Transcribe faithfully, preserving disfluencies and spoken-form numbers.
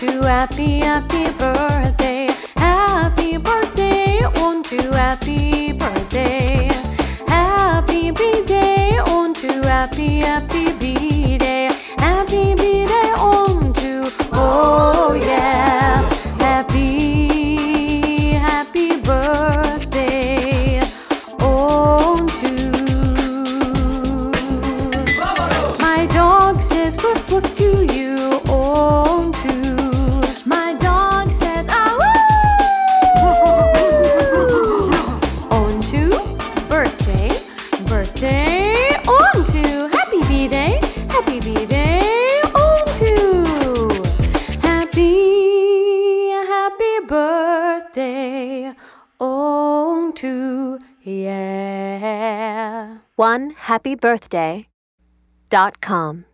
to happy, happy birthday. Happy birthday, on to happy birthday. Happy B-day, on to happy, happy B-day. Happy B-day, on to, oh yeah. Happy, happy birthday, on to. My dog says woof woof to you, on to. My dog says ah woo. On to birthday, birthday, on to happy B-day, happy B-day, on to happy, happy birthday, on to, yeah. one happy birthday dot com